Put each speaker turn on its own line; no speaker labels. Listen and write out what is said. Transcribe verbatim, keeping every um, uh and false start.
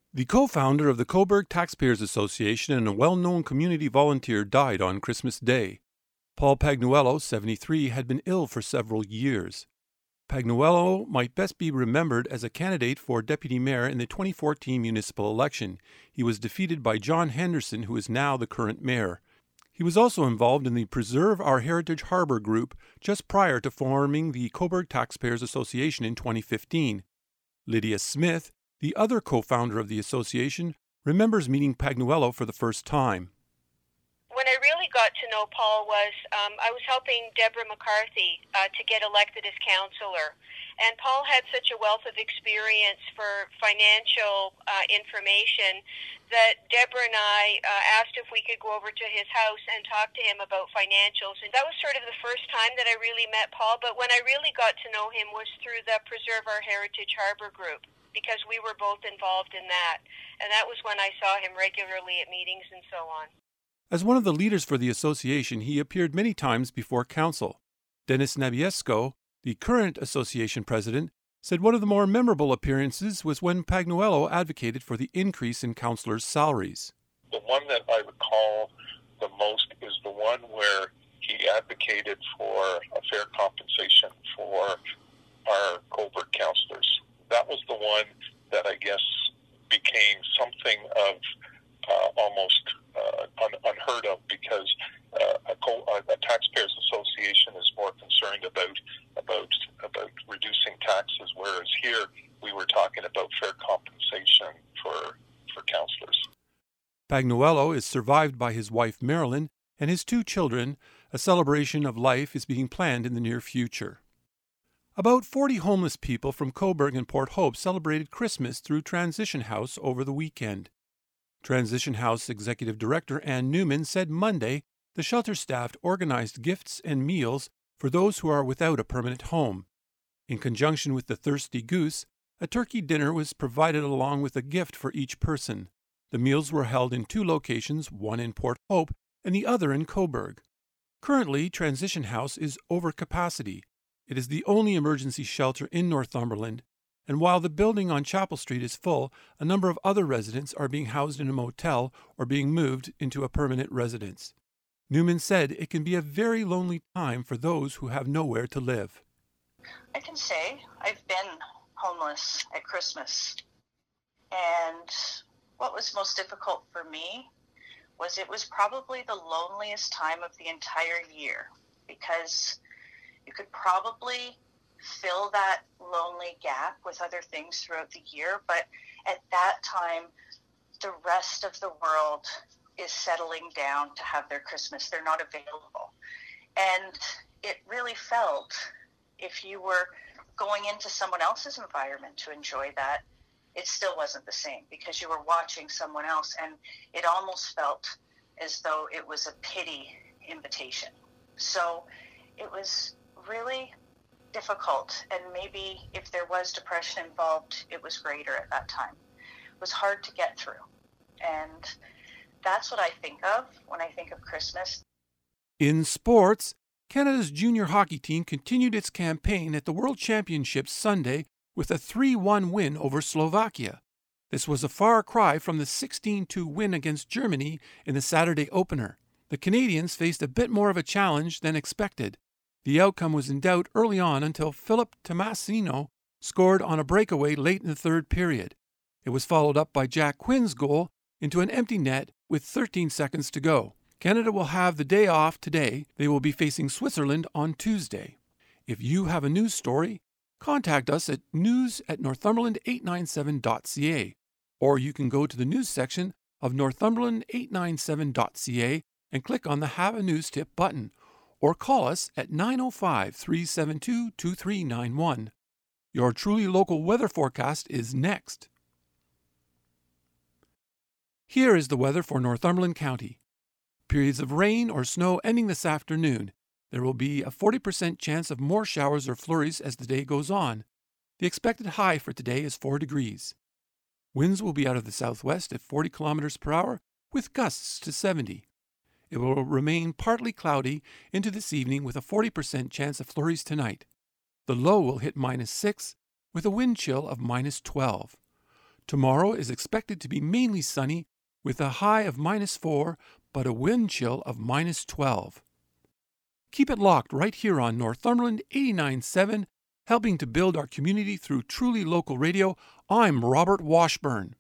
The co-founder of the Cobourg Taxpayers Association and a well-known community volunteer died on Christmas Day. Paul Pagnuolo, seventy-three, had been ill for several years. Pagnuolo might best be remembered as a candidate for deputy mayor in the twenty fourteen municipal election. He was defeated by John Henderson, who is now the current mayor. He was also involved in the Preserve Our Heritage Harbour group just prior to forming the Cobourg Taxpayers Association in twenty fifteen. Lydia Smith, the other co-founder of the association, remembers meeting Pagnuolo for the first time.
When I really got to know Paul was um, I was helping Deborah McCarthy uh, to get elected as councillor. And Paul had such a wealth of experience for financial uh, information that Deborah and I uh, asked if we could go over to his house and talk to him about financials. And that was sort of the first time that I really met Paul. But when I really got to know him was through the Preserve Our Heritage Harbour group, because we were both involved in that. And that was when I saw him regularly at meetings and so on.
As one of the leaders for the association, he appeared many times before council. Dennis Nabiesco, the current association president, said one of the more memorable appearances was when Pagnuolo advocated for the increase in councillors' salaries.
The one that I recall the most is the one where he advocated for a fair compensation for our Cobourg councillors. That was the one that I guess became something of uh, almost uh, un- unheard of, because uh, a, co- a taxpayers association is more concerned about about about reducing taxes, whereas here we were talking about fair compensation for for councillors.
Pagnuolo is survived by his wife Marilyn and his two children. A celebration of life is being planned in the near future. About forty homeless people from Cobourg and Port Hope celebrated Christmas through Transition House over the weekend. Transition House Executive Director Ann Newman said Monday the shelter staff organized gifts and meals for those who are without a permanent home. In conjunction with the Thirsty Goose, a turkey dinner was provided along with a gift for each person. The meals were held in two locations, one in Port Hope and the other in Cobourg. Currently, Transition House is over capacity. It is the only emergency shelter in Northumberland, and while the building on Chapel Street is full, a number of other residents are being housed in a motel or being moved into a permanent residence. Newman said it can be a very lonely time for those who have nowhere to live.
I can say I've been homeless at Christmas, and what was most difficult for me was it was probably the loneliest time of the entire year, because you could probably fill that lonely gap with other things throughout the year, but at that time, the rest of the world is settling down to have their Christmas. They're not available. And it really felt, if you were going into someone else's environment to enjoy that, it still wasn't the same, because you were watching someone else, and it almost felt as though it was a pity invitation. So it was really difficult, and maybe if there was depression involved, it was greater at that time. It was hard to get through, and that's what I think of when I think of Christmas.
In sports, Canada's junior hockey team continued its campaign at the World Championships Sunday with a three one win over Slovakia. This was a far cry from the sixteen two win against Germany in the Saturday opener. The Canadians faced a bit more of a challenge than expected. The outcome was in doubt early on until Philip Tomasino scored on a breakaway late in the third period. It was followed up by Jack Quinn's goal into an empty net with thirteen seconds to go. Canada will have the day off today. They will be facing Switzerland on Tuesday. If you have a news story, contact us at news at northumberland eight ninety-seven dot c a, or you can go to the news section of northumberland eight ninety-seven dot c a and click on the Have a News Tip button, or call us at nine oh five, three seven two, two three nine one. Your truly local weather forecast is next. Here is the weather for Northumberland County. Periods of rain or snow ending this afternoon. There will be a forty percent chance of more showers or flurries as the day goes on. The expected high for today is four degrees. Winds will be out of the southwest at forty kilometers per hour with gusts to seventy. It will remain partly cloudy into this evening with a forty percent chance of flurries tonight. The low will hit minus six with a wind chill of minus twelve. Tomorrow is expected to be mainly sunny with a high of minus four, but a wind chill of minus twelve. Keep it locked right here on Northumberland eighty-nine point seven, helping to build our community through truly local radio. I'm Robert Washburn.